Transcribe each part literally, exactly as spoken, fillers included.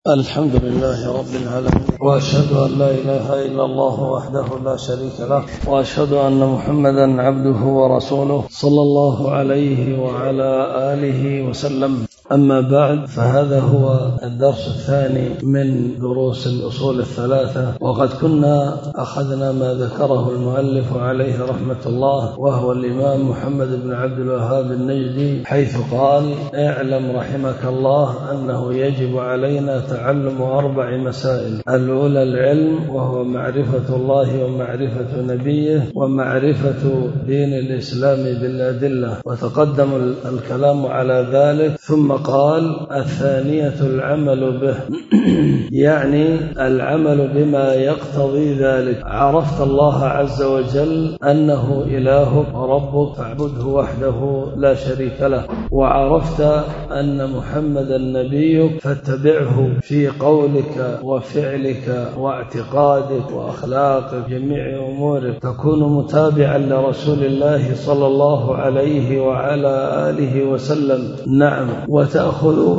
الحمد لله رب العالمين، وأشهد أن لا إله إلا الله وحده لا شريك له، وأشهد أن محمدا عبده ورسوله صلى الله عليه وعلى آله وسلم. أما بعد، فهذا هو الدرس الثاني من دروس الأصول الثلاثة، وقد كنا أخذنا ما ذكره المؤلف عليه رحمة الله، وهو الإمام محمد بن عبد الوهاب النجدي، حيث قال: اعلم رحمك الله أنه يجب علينا تعلم أربع مسائل. الأولى العلم، وهو معرفة الله ومعرفة نبيه ومعرفة دين الإسلام بالأدلة، وتقدم الكلام على ذلك. ثم قال: الثانية العمل به، يعني العمل بما يقتضي ذلك. عرفت الله عز وجل أنه إلهك وربك فاعبده وحده لا شريك له، وعرفت أن محمدا نبيك فاتبعه في قولك وفعلك واعتقادك وأخلاقك، جميع أمورك تكون متابعا لرسول الله صلى الله عليه وعلى آله وسلم. نعم، وتأخذ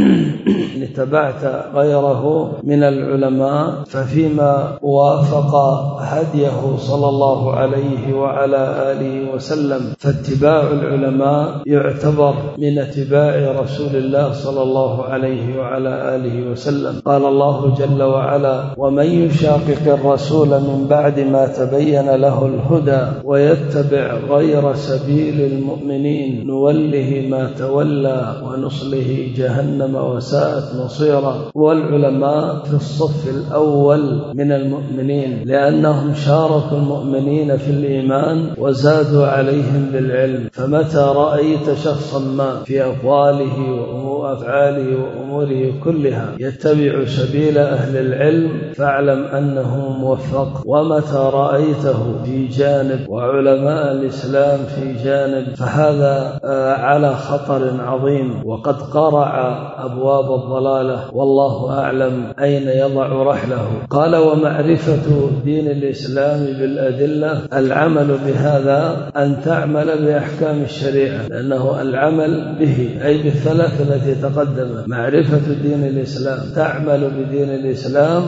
لتبعت غيره من العلماء، ففيما وافق هديه صلى الله عليه وعلى آله وسلم فاتباع العلماء يعتبر من اتباع رسول الله صلى الله عليه وعلى آله وسلم. قال الله جل وعلا: ومن يشاقق الرسول من بعد ما تبين له الهدى ويتبع غير سبيل المؤمنين نوله ما تولى ونصله جهنم وساءت مصيرا. والعلماء في الصف الأول من المؤمنين، لأنهم شاركوا المؤمنين في الإيمان وزادوا عليهم بالعلم. فمتى رأيت شخصا ما في أقواله وأفعاله وأموره كلها يتبع سبيل أهل العلم فاعلم أنه موفق. ومتى رأيته في جانب وعلماء الإسلام في جانب فهذا على خطر عظيم، وقد قرع أبواب الضلالة، والله أعلم أين يضع رحله. قال: ومعرفة دين الإسلام بالأدلة، العمل بهذا أن تعمل بأحكام الشريعة، لأنه العمل به أي بالثلاث التي تقدم: معرفة دين الإسلام، تعمل بدين الإسلام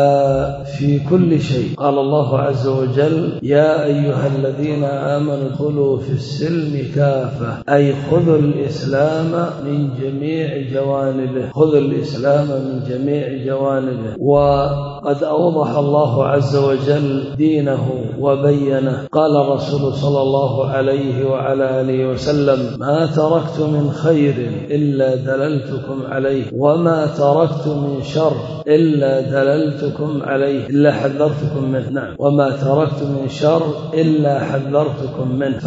في كل شيء. قال الله عز وجل: يا أيها الذين آمنوا ادخلوا في السلم كافة، أي خذوا الإسلام من جميع جوانبه، خذوا الإسلام من جميع جوانبه. وقد أوضح الله عز وجل دينه وبينه. قال الرسول صلى الله عليه وعلى آله وسلم: ما تركت من خير إلا دللتكم عليه، وما تركت من شر إلا دللتكم عليه، إلا حذرتكم منه. نعم، وما تركت من شر إلا حذرتكم منه.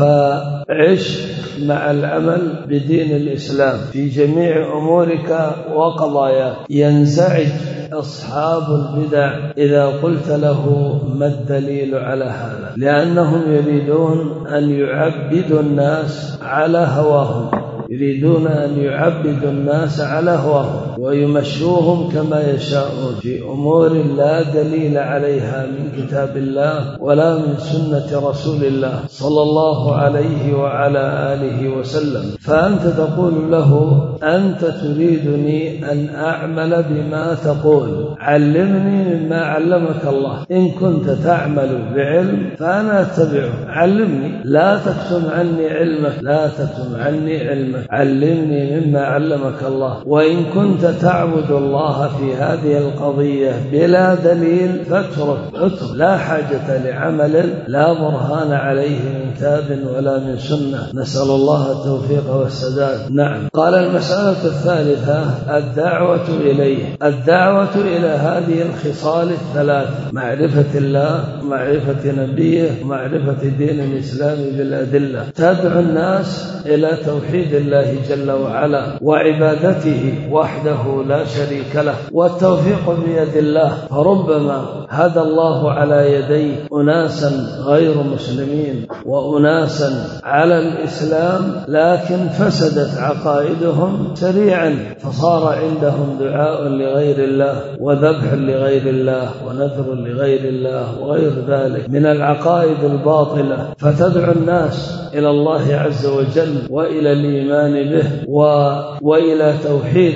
فعش مع العمل بدين الإسلام في جميع أمورك وقضاياك. ينزعج أصحاب البدع إذا قلت له ما الدليل على هذا، لأنهم يريدون أن يعبدوا الناس على هواهم، يريدون أن يعبدوا الناس على هواهم ويمشوهم كما يشاءون في أمور لا دليل عليها من كتاب الله ولا من سنة رسول الله صلى الله عليه وعلى آله وسلم. فأنت تقول له: أنت تريدني أن أعمل بما تقول، علمني مما علمك الله. إن كنت تعمل بعلم فأنا أتبعه، علمني، لا تكتم عني علمك، لا تكتم عني علمك، علمني مما علمك الله. وإن كنت تعبد الله في هذه القضية بلا دليل فاترك، اترك، لا حاجة لعمل لا برهان عليه من كتاب ولا من سنة. نسأل الله التوفيق والسداد. نعم. قال: المسألة الثالثة الدعوة إليه، الدعوة إلى هذه الخصال الثلاث: معرفة الله، معرفة نبيه، معرفة دين الإسلام بالأدلة. تدعو الناس إلى توحيد الله جل وعلا وعبادته وحده لا شريك له، والتوفيق بيد الله. فربما هدى الله على يدي أناسا غير مسلمين وأناسا على الإسلام، لكن فسدت عقائدهم سريعا، فصار عندهم دعاء لغير الله وذبح لغير الله ونذر لغير الله وغير ذلك من العقائد الباطلة. فتدعو الناس إلى الله عز وجل وإلى الإيمان به و... وإلى توحيده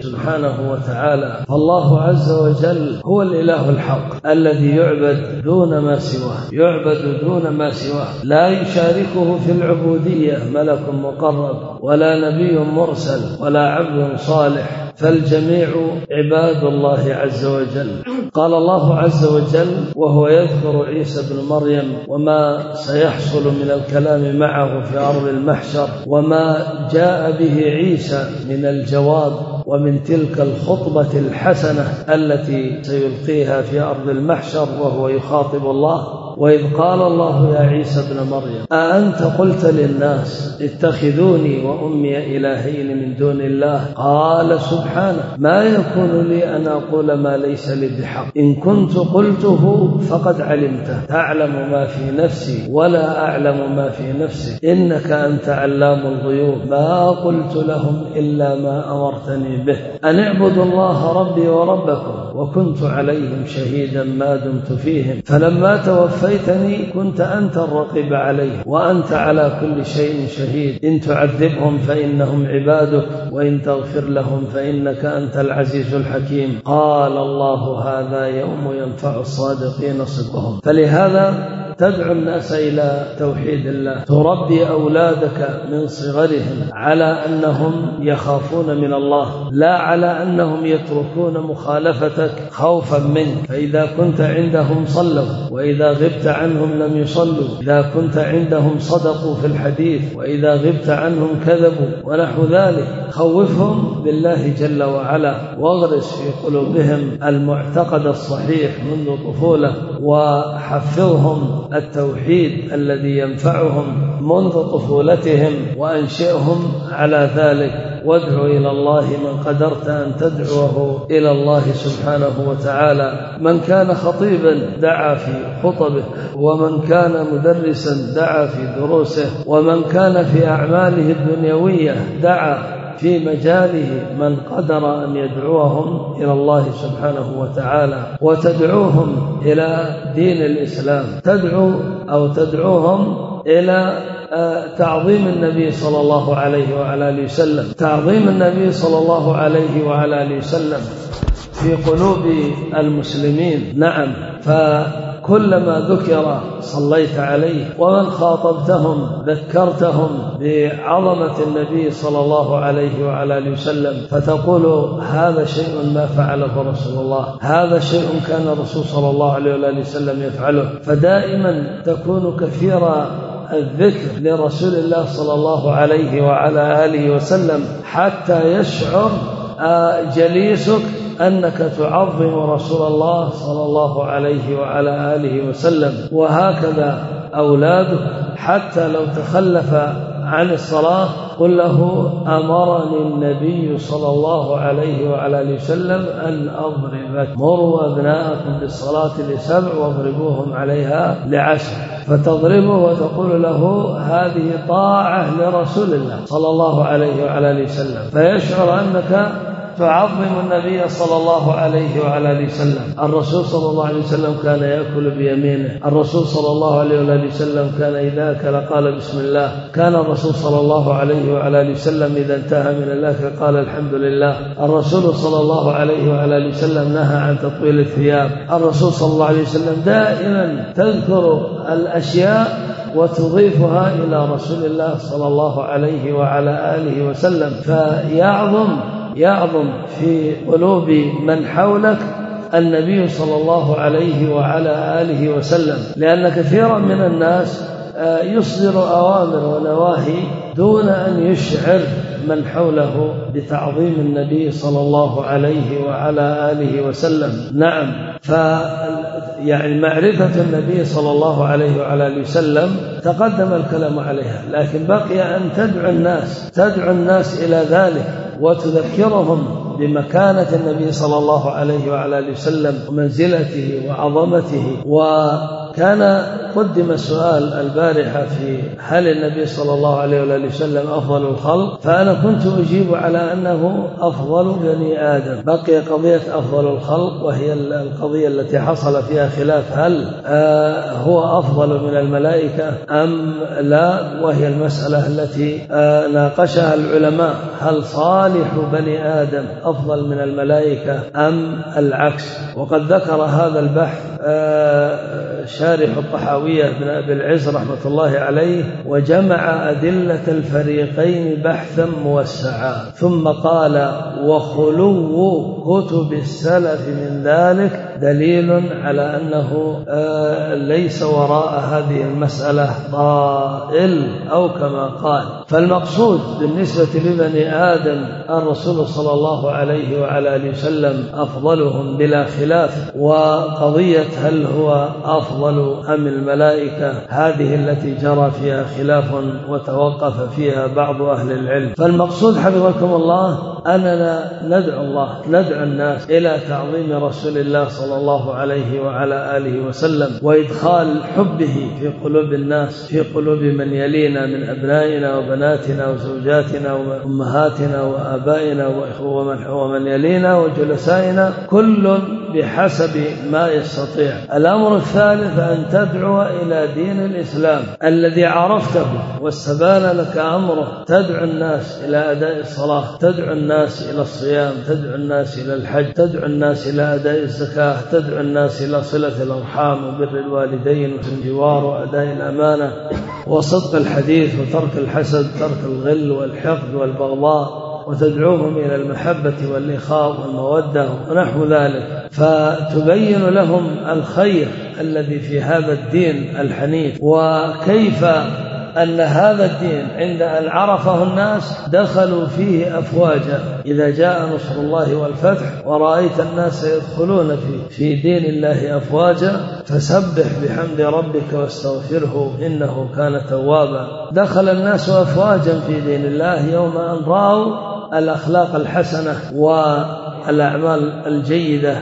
سبحانه وتعالى. فالله عز وجل هو الإله الحق الذي يعبد دون ما سواه، يعبد دون ما سواه، لا يشاركه في العبودية ملك مقرب ولا نبي مرسل ولا عبد صالح، فالجميع عباد الله عز وجل. قال الله عز وجل وهو يذكر عيسى بن مريم وما سيحصل من الكلام معه في أرض المحشر وما جاء به عيسى من الجواب ومن تلك الخطبة الحسنة التي سيلقيها في أرض المحشر وهو يخاطب الله. وإذ قال الله يا عيسى ابن مريم أأنت قلت للناس اتخذوني وأمي إلهين من دون الله؟ قال سبحانه ما يكون لي أن أقول ما ليس لي بحق، إن كنت قلته فقد علمته، تعلم ما في نفسي ولا أعلم ما في نفسك، إنك أنت علام الغيوب، ما قلت لهم إلا ما أمرتني به أن اعبدوا الله ربي وربكم وكنت عليهم شهيدا ما دمت فيهم، فلما توفيتني كنت أنت الرقيب عليهم وأنت على كل شيء شهيد، إن تعذبهم فإنهم عبادك وإن تغفر لهم فإنك أنت العزيز الحكيم. قال الله هذا يوم ينفع الصادقين صدقهم. فلهذا تدعو الناس إلى توحيد الله، تربي أولادك من صغرهم على أنهم يخافون من الله، لا على أنهم يتركون مخالفتك خوفا منك، فإذا كنت عندهم صلوا وإذا غبت عنهم لم يصلوا، إذا كنت عندهم صدقوا في الحديث وإذا غبت عنهم كذبوا ونحو ذلك. خوفهم بالله جل وعلا واغرس في قلوبهم المعتقد الصحيح منذ طفولة، وحفظهم التوحيد الذي ينفعهم منذ طفولتهم وأنشئهم على ذلك، وادعو إلى الله من قدرت أن تدعوه إلى الله سبحانه وتعالى. من كان خطيبا دعا في خطبه، ومن كان مدرسا دعا في دروسه، ومن كان في أعماله الدنيوية دعا في مجاله من قدر أن يدعوهم إلى الله سبحانه وتعالى وتدعوهم إلى دين الإسلام، تدعو أو تدعوهم إلى تعظيم النبي صلى الله عليه وعلى آله وسلم. تعظيم النبي صلى الله عليه وعلى آله وسلم في قلوب المسلمين، نعم، فكلما ذكر صليت عليه، ومن خاطبتهم ذكرتهم بعظمة النبي صلى الله عليه وعلى آله وسلم، فتقول هذا شيء ما فعله رسول الله، هذا شيء كان الرسول صلى الله عليه وآله وسلم يفعله، فدائما تكون كثيرا الذكر لرسول الله صلى الله عليه وعلى آله وسلم حتى يشعر جليسك أنك تعظم رسول الله صلى الله عليه وعلى آله وسلم. وهكذا أولادك حتى لو تخلف عن الصلاة قل له أمرني النبي صلى الله عليه وعلى آله وسلم أن أضربك، مروا أبناءكم بالصلاة لسبع واضربوهم عليها لعشر، فتضربه وتقول له هذه طاعة لرسول الله صلى الله عليه وعلى آله وسلم، فيشعر أنك تعظم النبي صلى الله عليه وعلى آله وسلم. الرسول صلى الله عليه وسلم كان يأكل بيمينه، الرسول صلى الله عليه وآله وسلم كان إذا أكل قال بسم الله، كان الرسول صلى الله عليه وعلى آله وسلم إذا انتهى من الأكل قال الحمد لله. الرسول صلى الله عليه وعلى آله وسلم نهى عن تطويل الثياب. الرسول صلى الله عليه وسلم دائما تذكر الأشياء وتضيفها إلى رسول الله صلى الله عليه وعلى آله وسلم، فيعظم يعظم في قلوب من حولك النبي صلى الله عليه وعلى آله وسلم، لأن كثيرا من الناس يصدر أوامر ونواهي دون أن يشعر من حوله بتعظيم النبي صلى الله عليه وعلى آله وسلم. نعم، ف يعني معرفة النبي صلى الله عليه وعلى آله وسلم تقدم الكلام عليها، لكن بقي أن تدعو الناس تدعو الناس إلى ذلك وتذكرهم بمكانة النبي صلى الله عليه وعلى آله وسلم ومنزلته وعظمته. وكان قدم سؤال البارحة في هل النبي صلى الله عليه وآله وسلم أفضل الخلق، فأنا كنت أجيب على أنه أفضل بني آدم. بقي قضية أفضل الخلق، وهي القضية التي حصل فيها خلاف هل آه هو أفضل من الملائكة أم لا، وهي المسألة التي آه ناقشها العلماء، هل صالح بني آدم أفضل من الملائكة أم العكس. وقد ذكر هذا البحث آه شارح الطحاوية بن أبي العز رحمة الله عليه، وجمع أدلة الفريقين بحثا موسعا، ثم قال: وخلو كتب السلف من ذلك دليل على أنه آه ليس وراء هذه المسألة ضائل، أو كما قال. فالمقصود بالنسبة لبني آدم الرسول صلى الله عليه وعلى آله وسلم أفضلهم بلا خلاف، وقضية هل هو أفضل أم الملائكة هذه التي جرى فيها خلاف وتوقف فيها بعض أهل العلم. فالمقصود حفظكم الله أننا ندعو الله ندعو الناس إلى تعظيم رسول الله صلى الله عليه وعلى آله وسلم، وإدخال حبه في قلوب الناس، في قلوب من يلينا من أبنائنا وبناتنا وزوجاتنا وأمهاتنا وآبائنا ومن يلينا وجلسائنا، كل بحسب ما يستطيع. الأمر الثالث أن تدعو إلى دين الإسلام الذي عرفته واستبان لك أمره، تدعو الناس إلى أداء الصلاة، تدعو الناس إلى الصيام، تدعو الناس إلى الحج، تدعو الناس إلى أداء الزكاة، تدعو الناس إلى صلة الأرحام وبر الوالدين والجوار وأداء الأمانة وصدق الحديث وترك الحسد، ترك الغل والحقد والبغضاء، وتدعوهم إلى المحبة والإخاء والمودة ونحو ذلك، فتبين لهم الخير الذي في هذا الدين الحنيف، وكيف أن هذا الدين عند أن عرفه الناس دخلوا فيه أفواجا. إذا جاء نصر الله والفتح ورأيت الناس يدخلون في, في دين الله أفواجا فسبح بحمد ربك واستغفره إنه كان توابا. دخل الناس أفواجا في دين الله يوم أن رأوا الأخلاق الحسنة والأعمال الجيدة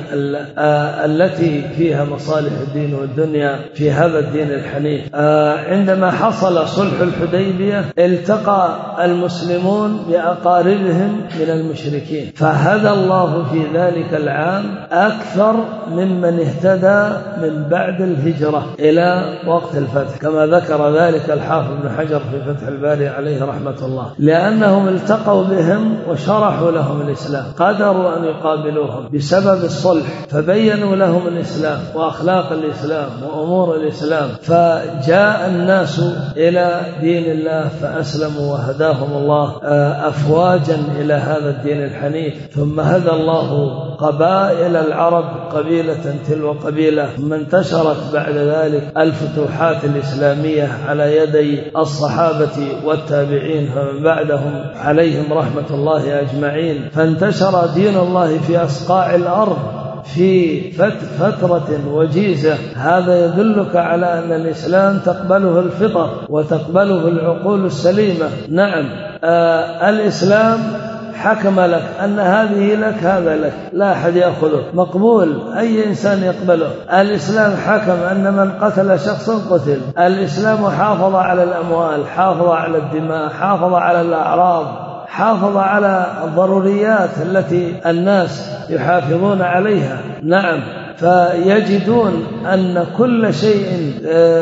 التي فيها مصالح الدين والدنيا في هذا الدين الحنيف. عندما حصل صلح الحديبية التقى المسلمون بأقاربهم من المشركين، فهدى الله في ذلك العام أكثر ممن اهتدى من بعد الهجرة إلى وقت الفتح، كما ذكر ذلك الحافظ بن حجر في فتح الباري عليه رحمة الله، لأنهم التقوا بهم وشرحوا لهم الإسلام، قدروا أن يقابلوهم بسبب الصلح، فبينوا لهم الإسلام وأخلاق الإسلام وأمور الإسلام، فجاء الناس إلى دين الله فأسلموا وهداهم الله أفواجا إلى هذا الدين الحنيف. ثم هدى الله قبائل العرب قبيلة تلو قبيلة، ثم انتشرت بعد ذلك الفتوحات الإسلامية على يدي الصحابة والتابعين فمن بعدهم عليهم رحمة الله أجمعين، فانتشر دين الله في أصقاع الأرض في فترة وجيزة. هذا يدلك على أن الإسلام تقبله الفطر وتقبله العقول السليمة. نعم، آه الإسلام حكم لك أن هذه لك هذا لك، لا أحد يأخذه، مقبول، أي إنسان يقبله. الإسلام حكم أن من قتل شخصا قتل. الإسلام حافظ على الأموال، حافظ على الدماء، حافظ على الأعراض، حافظ على الضروريات التي الناس يحافظون عليها. نعم، فيجدون أن كل شيء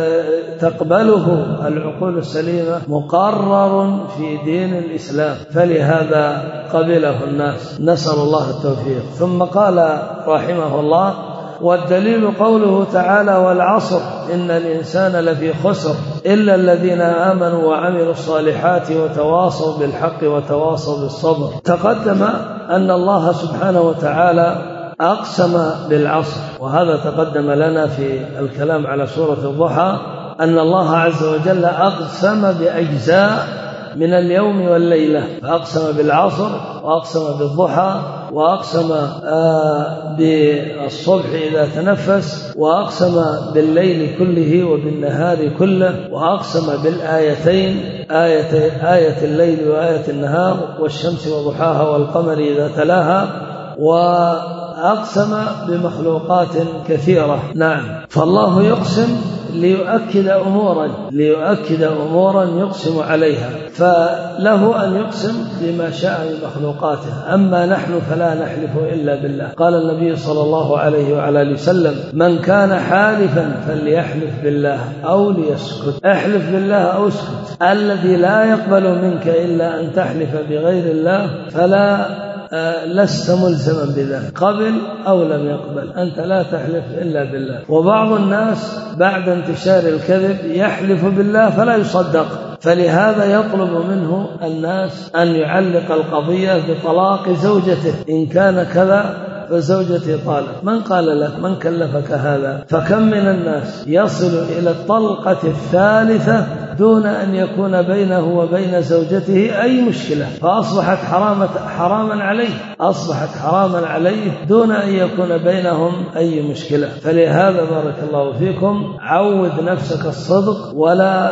تقبله العقول السليمة مقرر في دين الإسلام، فلهذا قبله الناس، نسأل الله التوفيق. ثم قال رحمه الله: والدليل قوله تعالى: والعصر إن الإنسان لفي خسر إلا الذين آمنوا وعملوا الصالحات وتواصوا بالحق وتواصوا بالصبر. تقدم أن الله سبحانه وتعالى أقسم بالعصر، وهذا تقدم لنا في الكلام على سورة الضحى، أن الله عز وجل أقسم بأجزاء من اليوم والليلة، فأقسم بالعصر وأقسم بالضحى وأقسم بالصبح إذا تنفس وأقسم بالليل كله وبالنهار كله، وأقسم بالآيتين آية, آية الليل وآية النهار والشمس وضحاها والقمر إذا تلاها، و وأقسم بمخلوقات كثيرة. نعم. فالله يقسم ليؤكد أمورا ليؤكد أمورا يقسم عليها، فله أن يقسم بما شاء من مخلوقاته. أما نحن فلا نحلف إلا بالله. قال النبي صلى الله عليه وعلى آله وسلم: من كان حالفا فليحلف بالله أو ليسكت. احلف بالله أو اسكت. الذي لا يقبل منك إلا أن تحلف بغير الله فلا آه لست ملزما بذلك، قبل أو لم يقبل، أنت لا تحلف إلا بالله. وبعض الناس بعد انتشار الكذب يحلف بالله فلا يصدق، فلهذا يطلب منه الناس أن يعلق القضية بطلاق زوجته، إن كان كذا فزوجتي طالق. من قال لك؟ من كلفك هذا؟ فكم من الناس يصل إلى الطلقة الثالثة دون أن يكون بينه وبين زوجته أي مشكلة، فأصبحت حرامة حراما عليه أصبحت حراما عليه دون أن يكون بينهم أي مشكلة. فلهذا بارك الله فيكم عود نفسك الصدق، ولا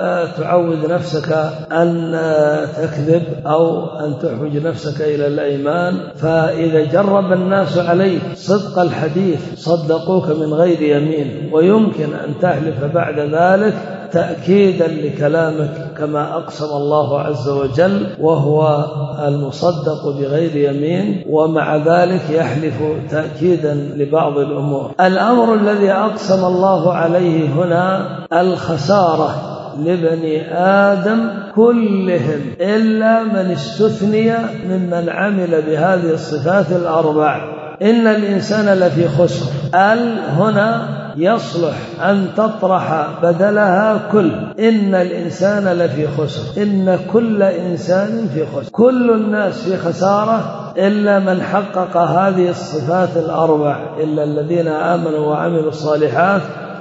تعود نفسك أن تكذب أو أن تحوج نفسك إلى الأيمان. فإذا جرب الناس عليك صدق الحديث صدقوك من غير يمين، ويمكن أن تحلف بعد ذلك تأكيدا لكلامك كما أقسم الله عز وجل، وهو المصدق بغير يمين، ومع ذلك يحلف تأكيدا لبعض الأمور. الأمر الذي أقسم الله عليه هنا الخسارة لبني آدم كلهم إلا من استثني ممن عمل بهذه الصفات الأربع. إن الإنسان لفي خسر. ال هنا يصلح أن تطرح بدلها كل. إن الإنسان لفي خسر، إن كل إنسان في خسر، كل الناس في خسارة إلا من حقق هذه الصفات الأربع، إلا الذين آمنوا وعملوا الصالحات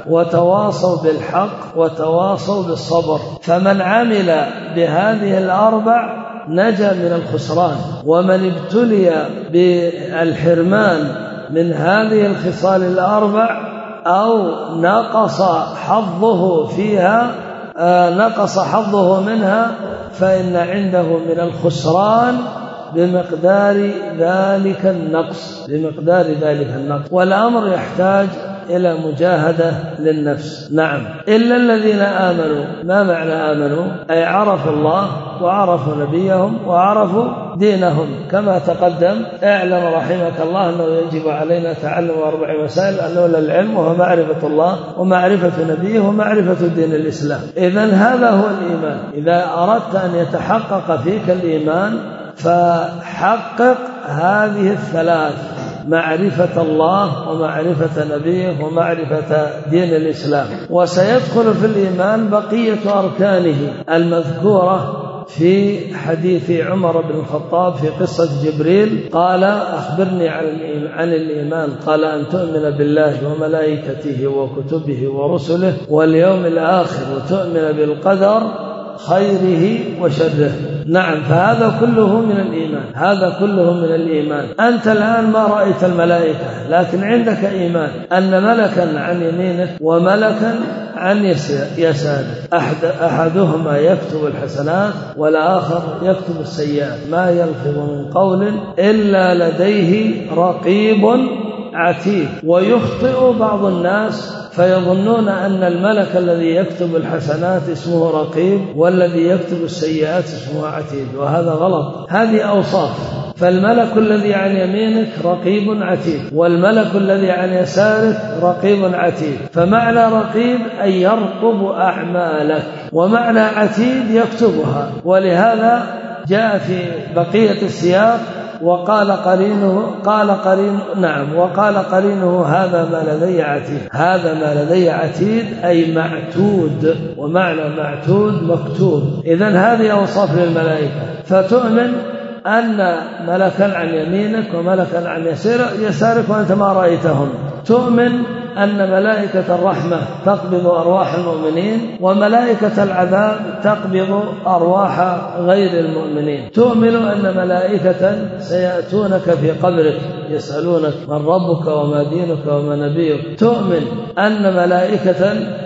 وتواصوا بالحق وتواصوا بالصبر. فمن عمل بهذه الأربع نجا من الخسران، ومن ابتلي بالحرمان من هذه الخصال الأربع أو نقص حظه فيها آه نقص حظه منها فإن عنده من الخسران بمقدار ذلك النقص بمقدار ذلك النقص والأمر يحتاج إلى مجاهدة للنفس. نعم. إلا الذين آمنوا. ما معنى آمنوا؟ أي عرفوا الله وعرفوا نبيهم وعرفوا دينهم، كما تقدم. اعلم رحمك الله أنه يجب علينا تعلم أربع مسائل: الأولى العلم، وهو معرفة الله ومعرفة نبيه ومعرفة دين الإسلام. إذن هذا هو الإيمان. إذا أردت أن يتحقق فيك الإيمان فحقق هذه الثلاث: معرفة الله ومعرفة نبيه ومعرفة دين الإسلام. وسيدخل في الإيمان بقية أركانه المذكورة في حديث عمر بن الخطاب في قصة جبريل. قال: أخبرني عن الإيمان. قال: أن تؤمن بالله وملائكته وكتبه ورسله واليوم الآخر وتؤمن بالقدر خيره وشره. نعم. فهذا كله من الإيمان هذا كله من الإيمان. أنت الآن ما رأيت الملائكة، لكن عندك إيمان أن ملكا عن يمينك وملكا عن يسارك، أحد أحدهما يكتب الحسنات والآخر يكتب السيئات، ما يلفظ من قول إلا لديه رقيب عتيد. ويخطئ بعض الناس فيظنون أن الملك الذي يكتب الحسنات اسمه رقيب والذي يكتب السيئات اسمه عتيد، وهذا غلط. هذه أوصاف. فالملك الذي عن يمينك رقيب عتيد، والملك الذي عن يسارك رقيب عتيد. فمعنى رقيب أي يرقب أعمالك، ومعنى عتيد يكتبها. ولهذا جاء في بقية السياق: وقال قرينه قال قرين نعم وقال قرينه هذا ما لدي عتيد. هذا ما لدي عتيد أي معتود، ومعنى معتود مكتوب. إذن هذه أوصاف للملائكة. فتؤمن أن ملكا عن يمينك وملكا عن يسارك وأنت ما رأيتهم. تؤمن أن ملائكة الرحمة تقبض أرواح المؤمنين، وملائكة العذاب تقبض أرواح غير المؤمنين. تؤمن أن ملائكة سيأتونك في قبرك يسألونك من ربك وما دينك وما نبيك. تؤمن أن ملائكة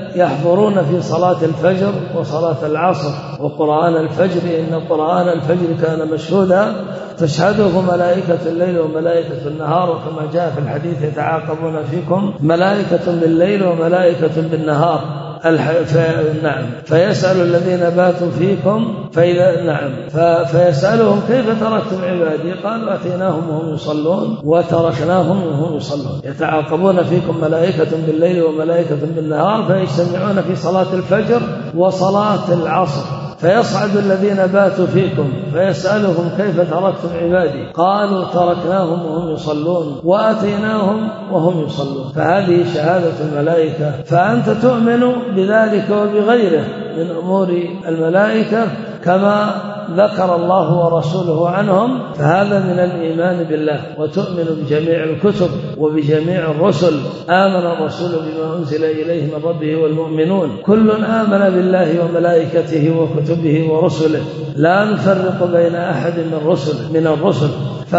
يحضرون في صلاة الفجر وصلاة العصر وقرآن الفجر، إن قرآن الفجر كان مشهودا تشهده ملائكة الليل وملائكة النهار، وكما جاء في الحديث يتعاقبون فيكم ملائكة بالليل وملائكة بالنهار. في... نعم فيسأل الذين باتوا فيكم فإذا نعم ف... فيسألهم كيف تركتم عبادي؟ قالوا أتيناهم وهم يصلون وتركناهم وهم يصلون. يتعاقبون فيكم ملائكة بالليل وملائكة بالنهار، فيجتمعون في صلاة الفجر وصلاة العصر. فيصعد الذين باتوا فيكم فيسألهم كيف تركتم عبادي؟ قالوا تركناهم وهم يصلون وأتيناهم وهم يصلون. فهذه شهادة الملائكة، فأنت تؤمن بذلك وبغيره من أمور الملائكة كما ذكر الله ورسوله عنهم، فهذا من الإيمان بالله. وتؤمن بجميع الكتب وبجميع الرسل. آمن الرسول بما أنزل إليه من ربه والمؤمنون كل آمن بالله وملائكته وكتبه ورسله لا نفرق بين أحد من رسل من الرسل. ف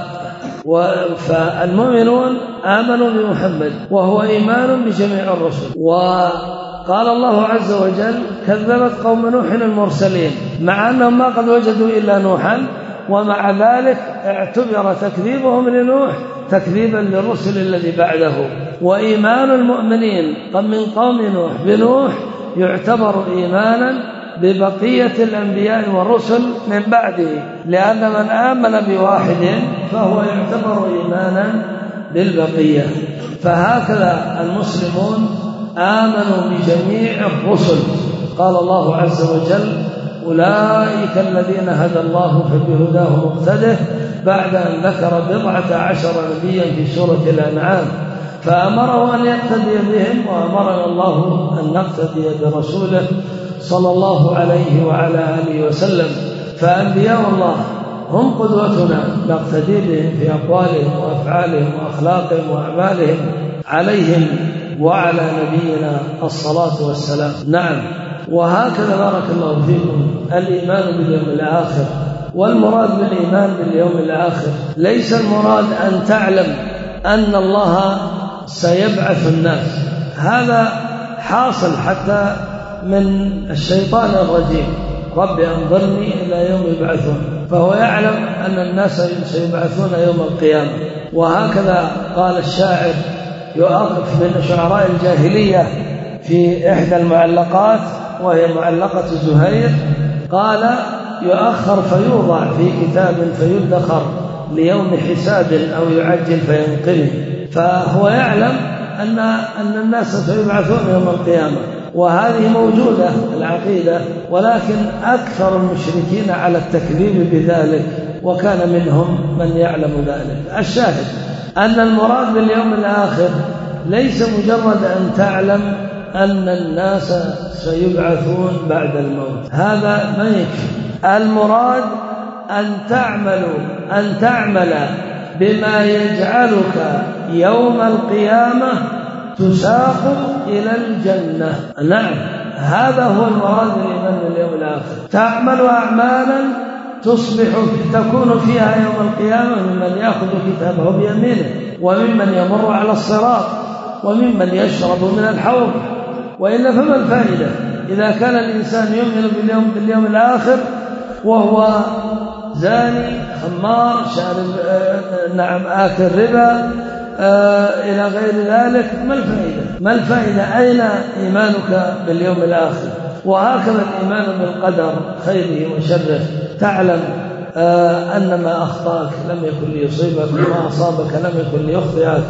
فالمؤمنون آمنوا بمحمد وهو إيمان بجميع الرسل. وقال الله عز وجل كذبت قوم نوح المرسلين، مع أنهم ما قد وجدوا إلا نوحا، ومع ذلك اعتبر تكذيبهم لنوح تكذيبا للرسل الذي بعده. وإيمان المؤمنين من قوم نوح بنوح يعتبر إيمانا ببقية الأنبياء والرسل من بعده، لأن من آمن بواحد فهو يعتبر إيمانا بالبقية. فهكذا المسلمون آمنوا بجميع الرسل. قال الله عز وجل أولئك الذين هدى الله فبهداه مقتده، بعد أن ذكر بضعة عشر نبيا في سورة الأنعام، فأمره أن يقتدي بهم، وأمرنا الله أن نقتدي برسوله صلى الله عليه وعلى آله وسلم. فأنبياء الله هم قدوتنا نقتدي بهم في أقوالهم وأفعالهم وأخلاقهم وأعمالهم، عليهم وعلى نبينا الصلاة والسلام. نعم. وهكذا بارك الله فيكم الإيمان باليوم الآخر. والمراد بالإيمان باليوم الآخر ليس المراد أن تعلم أن الله سيبعث الناس، هذا حاصل حتى من الشيطان الرجيم، رب أنظرني إلى يوم يبعثون، فهو يعلم أن الناس سيبعثون يوم القيامة. وهكذا قال الشاعر يؤقف من شعراء الجاهلية في إحدى المعلقات وهي معلقة زهير، قال يؤخر فيوضع في كتاب فيدخر ليوم حساب أو يعجل فينقله. فهو يعلم أن أن الناس سيبعثون يوم القيامة، وهذه موجودة العقيدة، ولكن أكثر المشركين على التكذيب بذلك، وكان منهم من يعلم ذلك. الشاهد أن المراد باليوم الآخر ليس مجرد أن تعلم أن الناس سيبعثون بعد الموت، هذا ما يكفي. المراد أن تعمل أن تعمل بما يجعلك يوم القيامة تساق إلى الجنة. نعم، هذا هو المراد بالإيمان باليوم الآخر. تعمل أعمالا تصبح تكون فيها يوم القيامة ممن يأخذ كتابه بيمينه، وممن يمر على الصراط، وممن يشرب من الحوض. وإلا فما الفائدة إذا كان الإنسان يؤمن باليوم, باليوم الآخر وهو زاني خمار شارب نعم آكل ربا إلى غير ذلك؟ ما الفائدة؟ ما الفائدة؟ أين إيمانك باليوم الآخر؟ وهكذا الإيمان بالقدر خيره وشره. تعلم أن ما أخطأك لم يكن ليصيبك، وما أصابك لم يكن ليخطئك.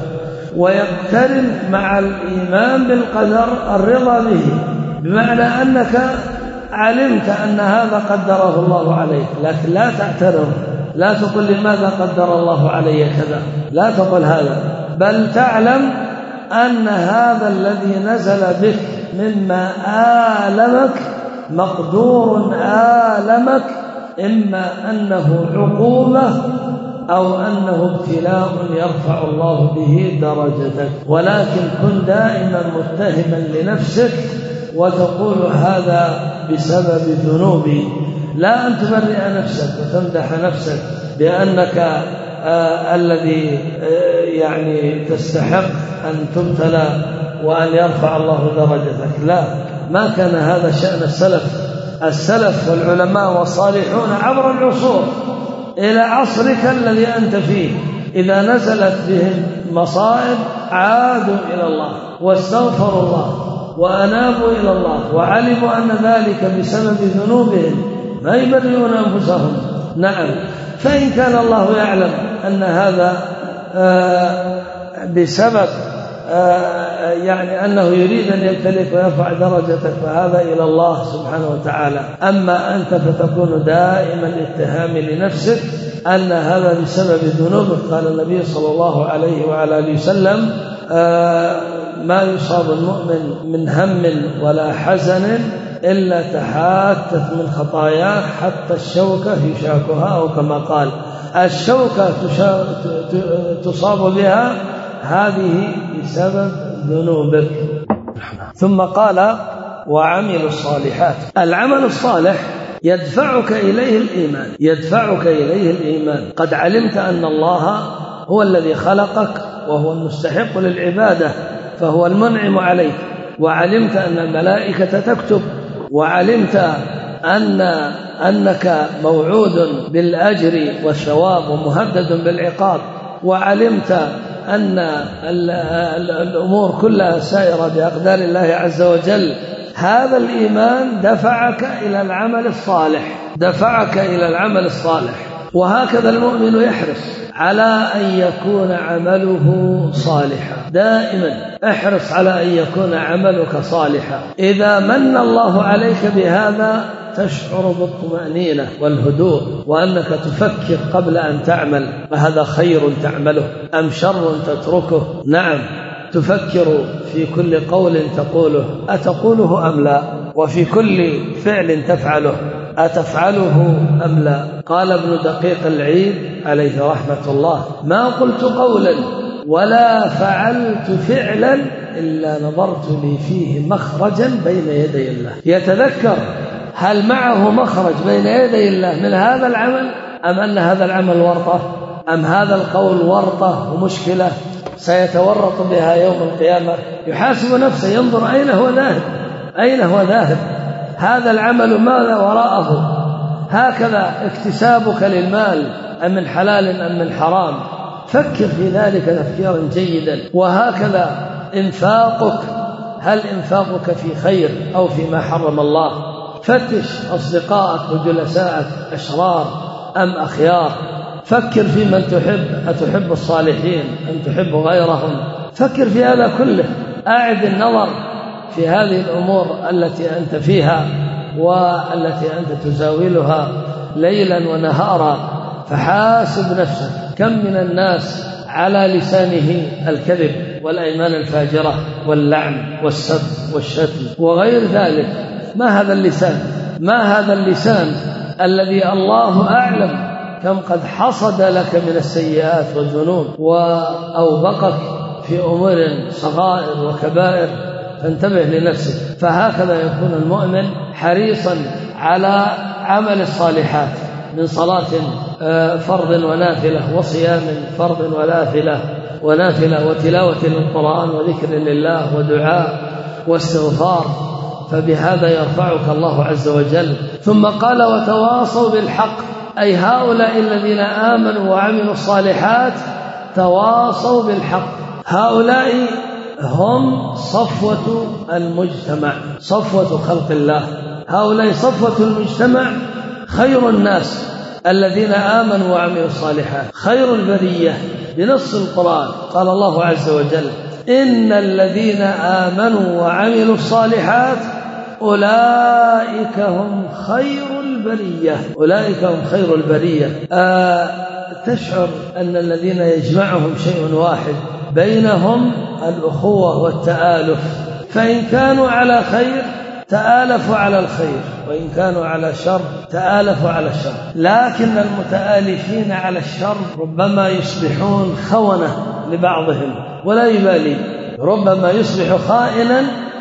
ويقترن مع الإيمان بالقدر الرضا به، بمعنى أنك علمت أن هذا قدره الله عليك، لكن لا تعترض، لا تقل لماذا قدر الله علي كذا، لا تقل هذا، بل تعلم أن هذا الذي نزل بك مما آلمك مقدور آلمك، إما أنه عقوبة أو أنه ابتلاء يرفع الله به درجتك. ولكن كن دائما متهما لنفسك وتقول هذا بسبب ذنوبي، لا أن تبرئ نفسك وتمدح نفسك بأنك آه الذي آه يعني تستحق أن تبتلى وأن يرفع الله درجتك. لا، ما كان هذا شأن السلف. السلف والعلماء والصالحون عبر العصور إلى عصرك الذي أنت فيه، إذا نزلت بهم مصائب عادوا إلى الله واستغفروا الله وأنابوا إلى الله وعلموا أن ذلك بسبب ذنوبهم، ما يبرئون أنفسهم. نعم، فإن كان الله يعلم أن هذا بسبب يعني أنه يريد أن يبتليك ويرفع درجتك فهذا إلى الله سبحانه وتعالى. أما أنت فتكون دائما الاتهام لنفسك أن هذا بسبب ذنوبك. قال النبي صلى الله عليه وعلى آله وسلم: ما يصاب المؤمن من هم ولا حزن إلا تحاتت من خطاياه حتى الشوكة يشاكها، أو كما قال: الشوكة تصاب بها هذه بسبب ذنوبك. ثم قال: وعمل الصالحات. العمل الصالح يدفعك إليه الإيمان، يدفعك إليه الإيمان. قد علمت أن الله هو الذي خلقك وهو المستحق للعبادة، فهو المنعم عليك، وعلمت أن الملائكة تكتب، وعلمت أن أنك موعود بالأجر والثواب ومهدد بالعقاب، وعلمت أن الأمور كلها سائرة بأقدار الله عز وجل. هذا الإيمان دفعك إلى العمل الصالح، دفعك إلى العمل الصالح. وهكذا المؤمن يحرص على أن يكون عمله صالحا، دائما احرص على أن يكون عملك صالحا. إذا من الله عليك بهذا تشعر بالطمأنينة والهدوء، وأنك تفكر قبل أن تعمل: هذا خير تعمله أم شر تتركه؟ نعم، تفكر في كل قول تقوله أتقوله أم لا، وفي كل فعل تفعله أتفعله أم لا. قال ابن دقيق العيد عليه رحمة الله: ما قلت قولا ولا فعلت فعلا إلا نظرت لي فيه مخرجا بين يدي الله. يتذكر هل معه مخرج بين يدي الله من هذا العمل، أم أن هذا العمل ورطة، أم هذا القول ورطة ومشكلة سيتورط بها يوم القيامة. يحاسب نفسه، ينظر أين هو ذاهب، أين هو ذاهب، هذا العمل ماذا وراءه. هكذا اكتسابك للمال، أم من حلال أم من حرام، فكر في ذلك تفكيرا جيدا. وهكذا إنفاقك، هل إنفاقك في خير أو فيما حرم الله. فتش أصدقائك وجلسائك أشرار أم أخيار. فكر في من تحب، أتحب الصالحين أم تحب غيرهم. فكر في هذا كله، أعد النظر في هذه الأمور التي أنت فيها والتي أنت تزاولها ليلا ونهارا. فحاسب نفسك، كم من الناس على لسانه الكذب والأيمان الفاجرة واللعن والسب والشتم وغير ذلك. ما هذا اللسان؟ ما هذا اللسان الذي الله أعلم كم قد حصد لك من السيئات والذنوب وأوبقك في أمور صغائر وكبائر. فانتبه لنفسك. فهكذا يكون المؤمن حريصا على عمل الصالحات من صلاة فرض ونافلة، وصيام فرض ونافلة ونافلة وتلاوة للقرآن وذكر لله ودعاء واستغفار. فبهذا يرفعك الله عز وجل. ثم قال: وتواصوا بالحق، أي هؤلاء الذين آمنوا وعملوا الصالحات تواصوا بالحق. هؤلاء هم صفوة المجتمع، صفوة خلق الله. هؤلاء صفوة المجتمع، خير الناس الذين آمنوا وعملوا الصالحات، خير البرية. بنص القرآن قال الله عز وجل: إن الذين آمنوا وعملوا الصالحات أولئك هم خير البرية، أولئك هم خير البرية. آه تشعر أن الذين يجمعهم شيء واحد بينهم الأخوة والتآلف. فإن كانوا على خير تآلفوا على الخير، وإن كانوا على شر تآلفوا على الشر. لكن المتآلفين على الشر ربما يصبحون خونة لبعضهم ولا يبالي، ربما يصبح خائنا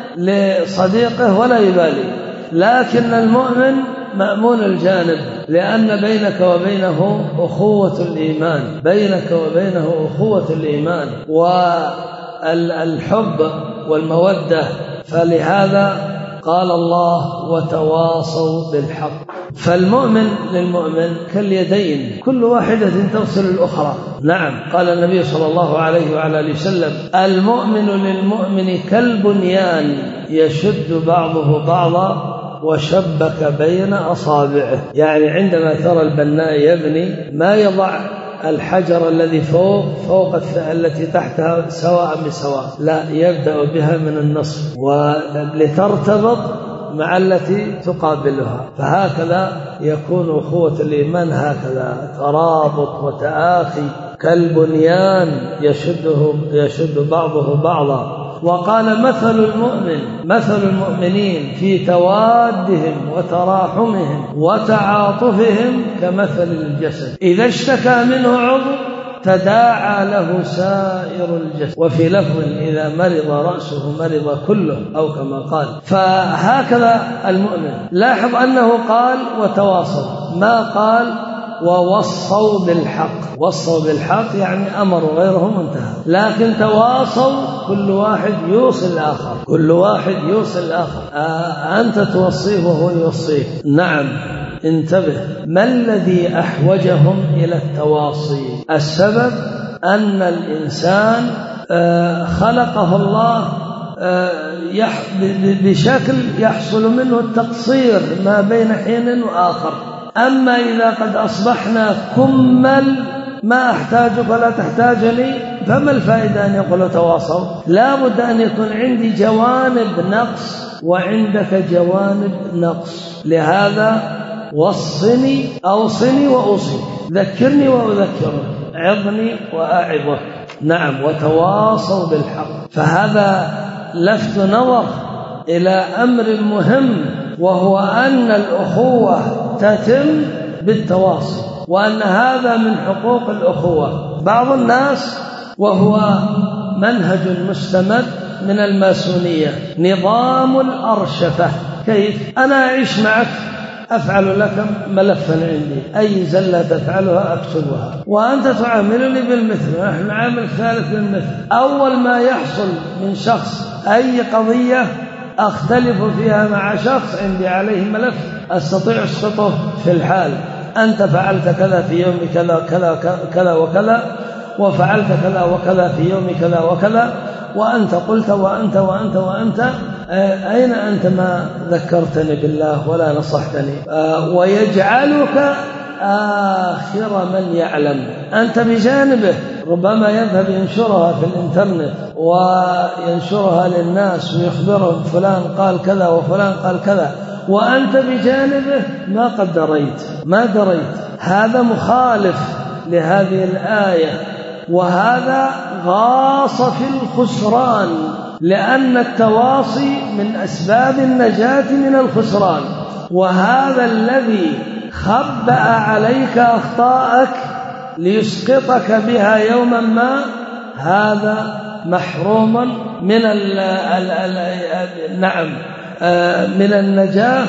لصديقه ولا يبالي. لكن المؤمن مأمون الجانب، لأن بينك وبينه أخوة الإيمان، بينك وبينه أخوة الإيمان. والحب والمودة. فلهذا قال الله وتواصوا بالحق. فالمؤمن للمؤمن كاليدين كل واحدة توصل الأخرى. نعم، قال النبي صلى الله عليه وعلى آله وسلم المؤمن للمؤمن كالبنيان يشد بعضه بعضا وشبك بين أصابعه. يعني عندما ترى البناء يبني ما يضع الحجر الذي فوق فوق التي تحتها سواء بسواء، لا، يبدأ بها من النصف ولترتبط مع التي تقابلها. فهكذا يكون أخوة الإيمان، هكذا ترابط وتآخي كالبنيان يشده يشد بعضه بعضا. وقال مثل المؤمن مثل المؤمنين في توادهم وتراحمهم وتعاطفهم كمثل الجسد إذا اشتكى منه عضو تداعى له سائر الجسد، وفي لفظ إذا مرض رأسه مرض كله، أو كما قال. فهكذا المؤمن. لاحظ أنه قال وتواصل، ما قال ووصوا بالحق. وصوا بالحق يعني أمروا غيرهم انتهى. لكن تواصوا كل واحد يوصي الآخر، كل واحد يوصي الآخر. آه أنت توصيه وهو يوصيك. نعم، انتبه. ما الذي أحوجهم إلى التواصي؟ السبب أن الإنسان آه خلقه الله آه بشكل يحصل منه التقصير ما بين حين وآخر. أما إذا قد أصبحنا كمل ما أحتاجك ولا تحتاجني، فما الفائدة أن يقول تواصل؟ لا بد أن يكون عندي جوانب نقص وعندك جوانب نقص. لهذا وصني أوصني وأوصي، ذكرني وأذكرك، عظني وأعظك. نعم، وتواصوا بالحق. فهذا لفت نظر إلى أمر مهم، وهو أن الأخوة تتم بالتواصي، وأن هذا من حقوق الأخوة. بعض الناس وهو منهج مستمد من الماسونية، نظام الأرشفة. كيف؟ أنا أعيش معك، أفعل لك ملفا عندي، أي زلة تفعلها أكتبها، وأنت تعاملني بالمثل، ونحن نعامل ثالث بالمثل. أول ما يحصل من شخص أي قضية أختلف فيها مع شخص عندي عليه ملف أستطيع أسقطه في الحال. أنت فعلت كذا في يوم كذا كذا كذا وكذا، وفعلت كذا وكذا في يوم كذا وكذا، وأنت قلت وأنت وأنت وأنت أين أنت ما ذكرتني بالله ولا نصحتني؟ ويجعلك آخر من يعلم. أنت بجانبه ربما يذهب ينشرها في الإنترنت وينشرها للناس ويخبرهم فلان قال كذا وفلان قال كذا، وأنت بجانبه ما قد دريت ما دريت. هذا مخالف لهذه الآية، وهذا غاص في الخسران، لأن التواصي من أسباب النجاة من الخسران. وهذا الذي خبأ عليك أخطاءك ليسقطك بها يوما ما، هذا محروم من ال ال ال نعم من النجاة،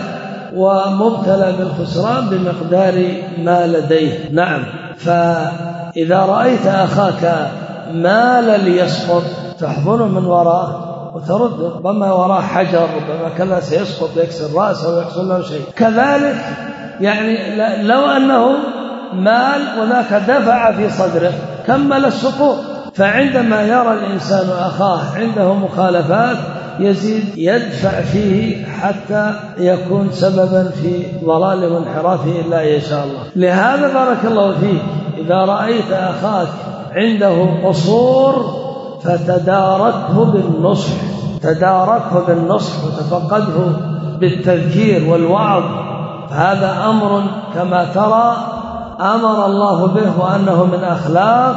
ومبتلى بالخسران بمقدار ما لديه. نعم. فإذا رأيت أخاك مال ليسقط تحضنه من وراه وترد، ربما وراه حجر، ربما كذا سيسقط يكسر رأسه ويحصل له شيء. كذلك يعني لو أنه مال وذاك دفع في صدره كمل السقوط. فعندما يرى الإنسان أخاه عنده مخالفات يزيد يدفع فيه حتى يكون سببا في ضلال وانحرافه إلا يشاء الله. لهذا بارك الله فيه، إذا رأيت أخاك عنده قصور فتداركه بالنصح، تداركه بالنصح وتفقده بالتذكير والوعظ. هذا أمر كما ترى أمر الله به، وأنه من أخلاق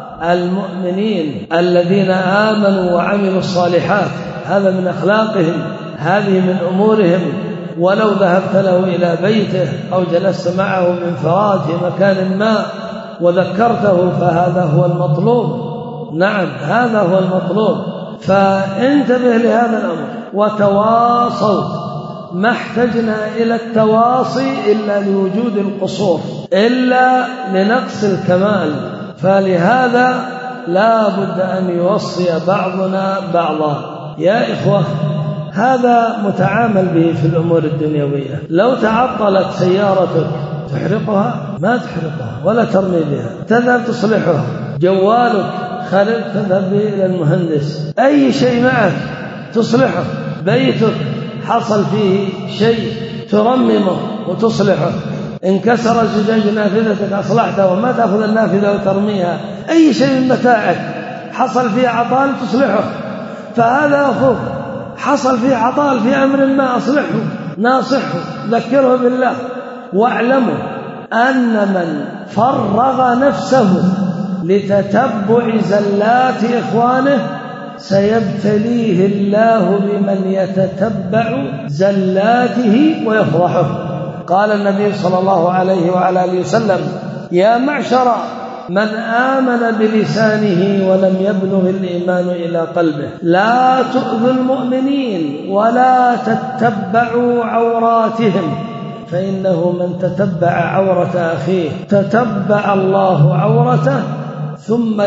المؤمنين الذين آمنوا وعملوا الصالحات. هذا من أخلاقهم، هذه من أمورهم. ولو ذهبت له إلى بيته أو جلست معه من فراد في مكان ما وذكرته فهذا هو المطلوب. نعم، هذا هو المطلوب. فانتبه لهذا الأمر وتواصوا. ما احتجنا إلى التواصي إلا لوجود القصور، إلا لنقص الكمال. فلهذا لا بد أن يوصي بعضنا بعضا. يا إخوة هذا متعامل به في الأمور الدنيوية. لو تعطلت سيارتك تحرقها؟ ما تحرقها ولا ترمي بها، تذهب تصلحها. جوالك خرب تذهب به إلى المهندس. أي شيء معك تصلحه. بيتك حصل فيه شيء ترممه وتصلحه. انكسر زجاج نافذتك أصلحته وما تأخذ النافذة وترميها. أي شيء من متاعك حصل فيه عطال تصلحه. فهذا أخوك حصل فيه عطال في أمر ما أصلحه، ناصحه، ذكره بالله. واعلموا أن من فرغ نفسه لتتبع زلات إخوانه سيبتليه الله بمن يتتبع زلاته ويفضحه. قال النبي صلى الله عليه وعلى آله وسلم: يا معشر من آمن بلسانه ولم يبلغ الإيمان إلى قلبه لا تؤذوا المؤمنين ولا تتبعوا عوراتهم فإنه من تتبع عورة أخيه تتبع الله عورته ثم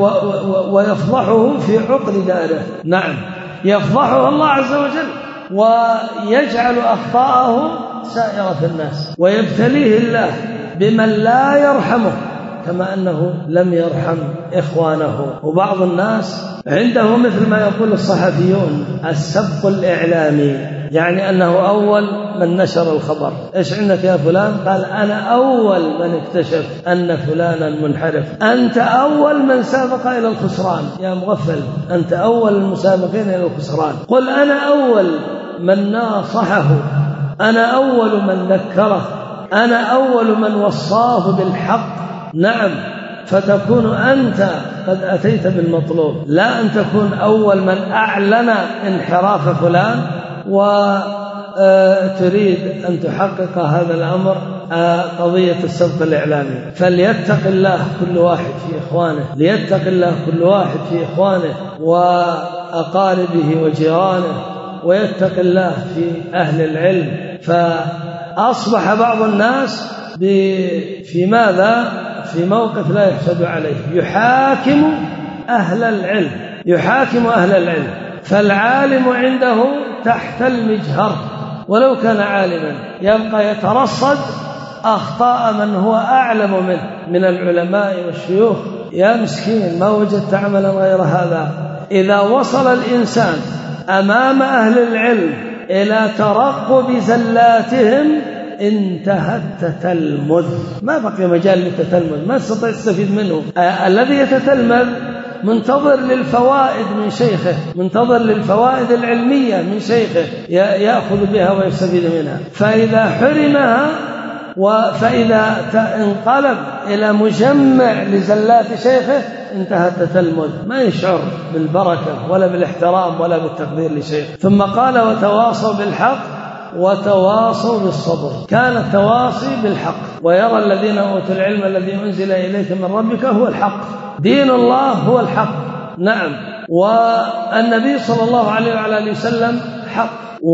ويفضحه في عقر داره. نعم، يفضحه الله عز وجل ويجعل أخطاءه سائرة الناس، ويبتليه الله بمن لا يرحمه كما أنه لم يرحم إخوانه. وبعض الناس عنده مثل ما يقول الصحفيون السبق الإعلامي، يعني أنه أول من نشر الخبر. إيش عندك يا فلان؟ قال أنا أول من اكتشف أن فلانا منحرف. أنت أول من سابق إلى الخسران يا مغفل، أنت أول المسابقين إلى الخسران. قل أنا أول من ناصحه، أنا أول من ذكره، أنا أول من وصاه بالحق. نعم، فتكون أنت قد أتيت بالمطلوب، لا أن تكون أول من أعلن انحراف فلان وتريد أن تحقق هذا الأمر قضية السبق الإعلامي. فليتق الله كل واحد في إخوانه، ليتق الله كل واحد في إخوانه وأقاربه وجيرانه، ويتق الله في أهل العلم. فأصبح بعض الناس في ماذا؟ في موقف لا يحسد عليه، يحاكم أهل العلم، يحاكم أهل العلم. فالعالم عنده تحت المجهر ولو كان عالما، يبقى يترصد أخطاء من هو أعلم منه من العلماء والشيوخ. يا مسكين ما وجدت عملا غير هذا. إذا وصل الإنسان أمام أهل العلم إلى ترقب زلاتهم انتهى التتلمذ، ما بقي مجال للتتلمذ، ما استطيع تستفيد منه. آه الذي يتتلمذ منتظر للفوائد من شيخه، منتظر للفوائد العلمية من شيخه يأخذ بها ويستفيد منها. فإذا حرمها فإذا انقلب إلى مجمع لزلات شيخه انتهى التتلمذ، ما يشعر بالبركة ولا بالاحترام ولا بالتقدير لشيخ. ثم قال: وتواصوا بالحق وتواصوا بالصبر. كان التواصي بالحق، ويرى الذين أوتوا العلم الذي أنزل إليك من ربك هو الحق، دين الله هو الحق. نعم، والنبي صلى الله عليه وعلى آله وسلم حق،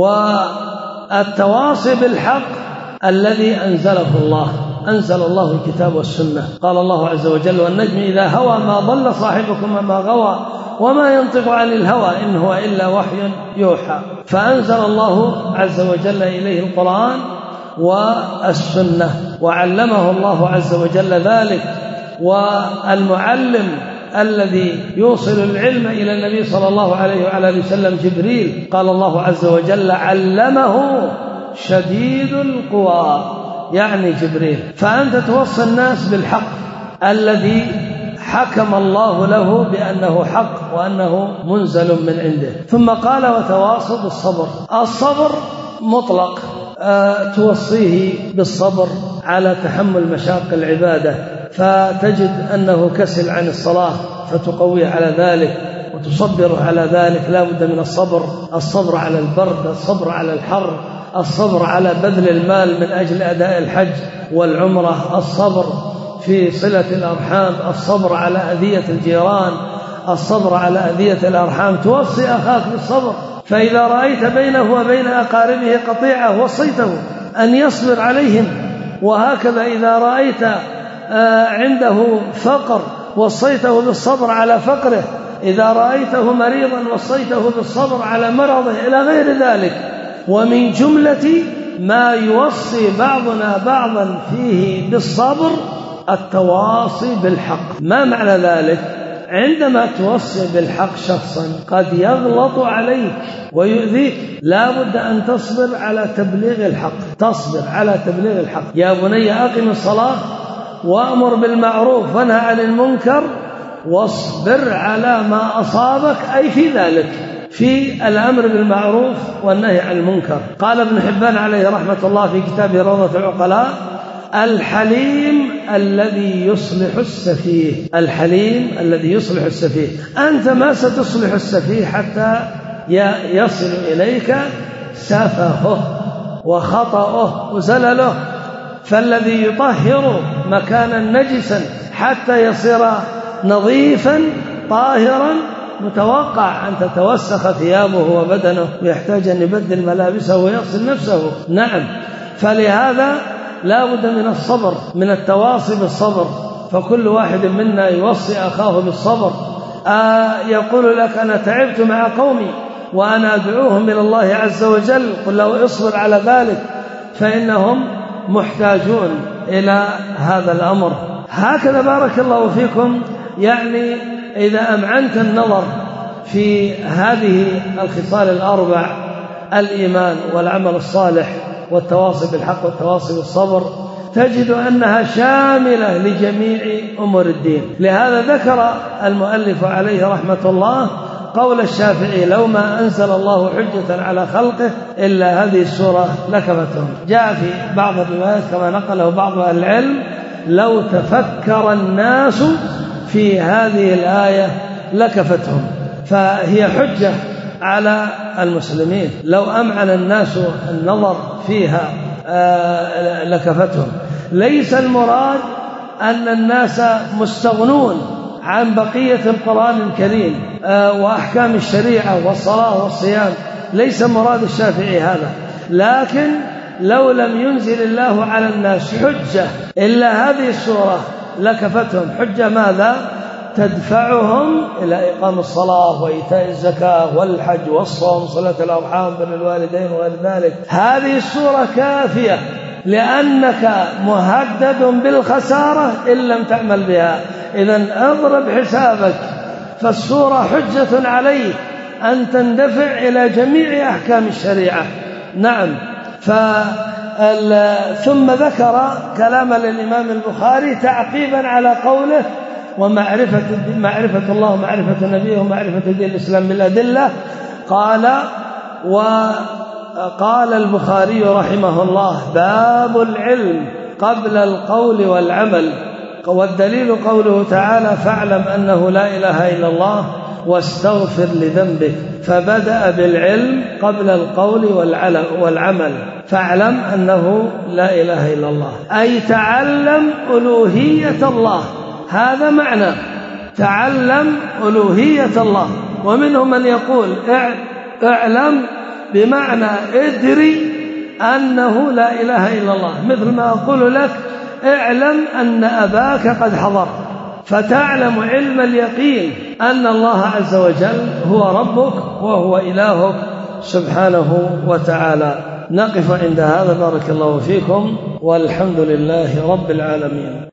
والتواصي بالحق الذي أنزله الله، أنزل الله الكتاب والسنة. قال الله عز وجل: والنجم إذا هوى ما ضل صاحبكم وما غوى وما ينطق عن الهوى إن هو إلا وحي يوحى. فأنزل الله عز وجل إليه القرآن والسنة وعلمه الله عز وجل ذلك. والمعلم الذي يوصل العلم إلى النبي صلى الله عليه وعلى آله وسلم جبريل. قال الله عز وجل: علمه شديد القوى، يعني جبريل. فأنت توصي الناس بالحق الذي حكم الله له بأنه حق وأنه منزل من عنده. ثم قال: وتواصوا بالصبر. الصبر مطلق، أه توصيه بالصبر على تحمل مشاق العبادة، فتجد أنه كسل عن الصلاة فتقويه على ذلك وتصبره على ذلك. لا بد من الصبر، الصبر على البرد، الصبر على الحر، الصبر على بذل المال من أجل أداء الحج والعمرة، الصبر في صلة الأرحام، الصبر على أذية الجيران، الصبر على أذية الأرحام. توصي أخاك بالصبر. فإذا رأيت بينه وبين أقاربه قطيعة وصيته أن يصبر عليهم، وهكذا إذا رأيت عنده فقر وصيته بالصبر على فقره. إذا رأيته مريضا وصيته بالصبر على مرضه إلى غير ذلك. ومن جملة ما يوصي بعضنا بعضا فيه بالصبر التواصي بالحق. ما معنى ذلك؟ عندما توصي بالحق شخصا قد يغلط عليك ويؤذيك، لا بد أن تصبر على تبليغ الحق، تصبر على تبليغ الحق. يا بني أقم الصلاة وأمر بالمعروف وانهى عن المنكر واصبر على ما أصابك، أي في ذلك، في الأمر بالمعروف والنهي عن المنكر. قال ابن حبان عليه رحمة الله في كتابه روضة العقلاء: الحليم الذي يصلح السفيه. الحليم الذي يصلح السفيه. أنت ما ستصلح السفيه حتى يصل إليك سفهه وخطأه وزلله، فالذي يطهر مكانا نجسا حتى يصير نظيفا طاهرا متوقع أن تتوسخ ثيابه وبدنه ويحتاج أن يبدل ملابسه ويغسل نفسه. نعم، فلهذا لا بد من الصبر، من التواصي بالصبر. فكل واحد منا يوصي أخاه بالصبر. آه يقول لك أنا تعبت مع قومي وأنا أدعوهم إلى الله عز وجل، قل له اصبر على ذلك فإنهم محتاجون إلى هذا الأمر. هكذا بارك الله فيكم، يعني إذا أمعنت النظر في هذه الخصال الأربع، الإيمان والعمل الصالح والتواصي بالحق والتواصي بالصبر، تجد أنها شاملة لجميع أمور الدين. لهذا ذكر المؤلف عليه رحمة الله قول الشافعي: لو ما أنزل الله حجة على خلقه إلا هذه السورة لكفتهم. جاء في بعض الروايات كما نقله بعض أهل العلم: لو تفكر الناس في هذه الآية لكفتهم. فهي حجة على المسلمين، لو أمعن الناس النظر فيها لكفتهم. ليس المراد أن الناس مستغنون عن بقية القرآن الكريم وأحكام الشريعة والصلاة والصيام، ليس مراد الشافعي هذا، لكن لو لم ينزل الله على الناس حجة إلا هذه السورة لكفتهم. حجة ماذا؟ تدفعهم إلى إقام الصلاة وإيتاء الزكاة والحج والصوم صلة الأرحام بين الوالدين وغير ذلك. هذه السورة كافية، لأنك مهدد بالخسارة إن لم تعمل بها. إذن اضرب حسابك، فالسورة حجة عليك أن تندفع إلى جميع أحكام الشريعة. نعم. ثم ذكر كلام للإمام البخاري تعقيبا على قوله: ومعرفة معرفة الله ومعرفة نبيه ومعرفة دين الإسلام بالأدلة. قال وقال البخاري رحمه الله: باب العلم قبل القول والعمل. والدليل قوله تعالى: فاعلم أنه لا إله إلا الله واستغفر لذنبك. فبدأ بالعلم قبل القول والعمل. فاعلم أنه لا إله إلا الله، أي تعلم ألوهية الله. هذا معنى تعلم ألوهية الله. ومنهم من يقول اعلم بمعنى ادري أنه لا إله إلا الله، مثل ما أقول لك اعلم أن أباك قد حضر، فتعلم علم اليقين أن الله عز وجل هو ربك وهو إلهك سبحانه وتعالى. نقف عند هذا، بارك الله فيكم، والحمد لله رب العالمين.